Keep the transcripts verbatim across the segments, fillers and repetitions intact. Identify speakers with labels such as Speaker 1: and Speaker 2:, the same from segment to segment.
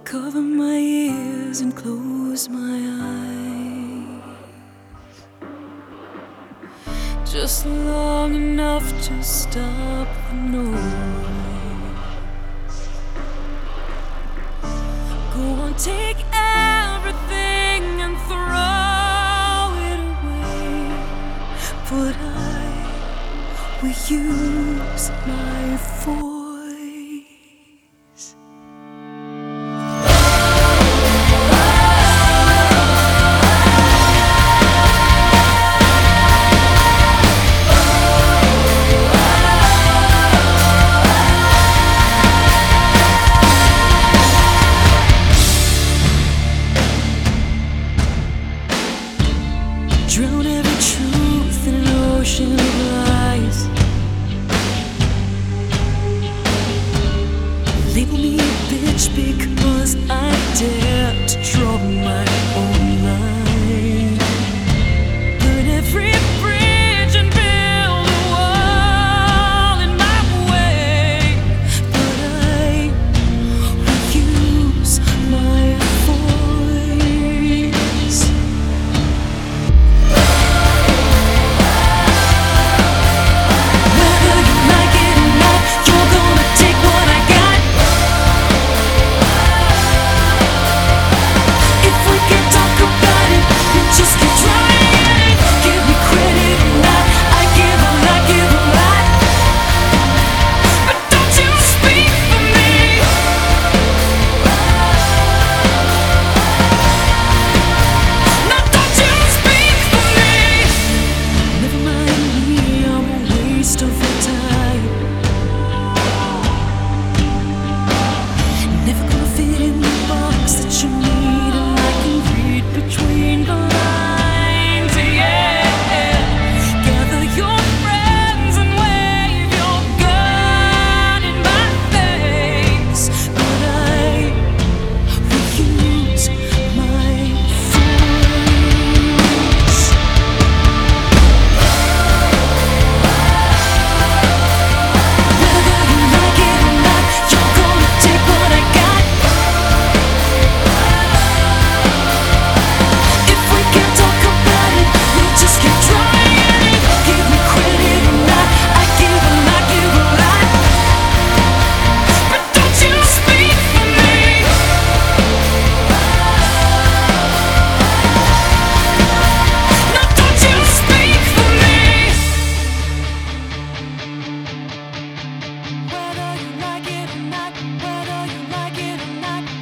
Speaker 1: cover my ears and close my eyes, just long enough to stop the noise. Go on, take everything and throw it away, but I will use my voice. Drown every truth in an ocean of lies. Label me a bitch because I dare to draw my own line. Burn every bridge and build a wall in my way, but I will use my voice.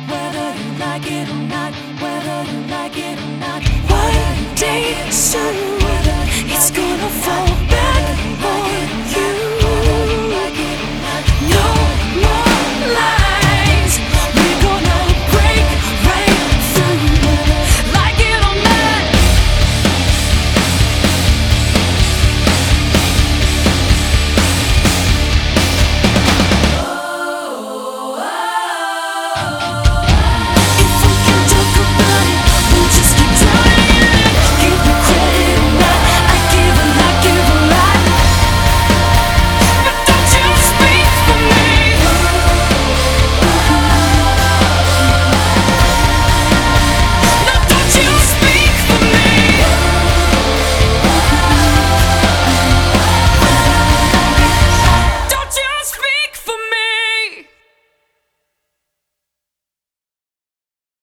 Speaker 1: Like it or not, whether you like it or not, one day soon.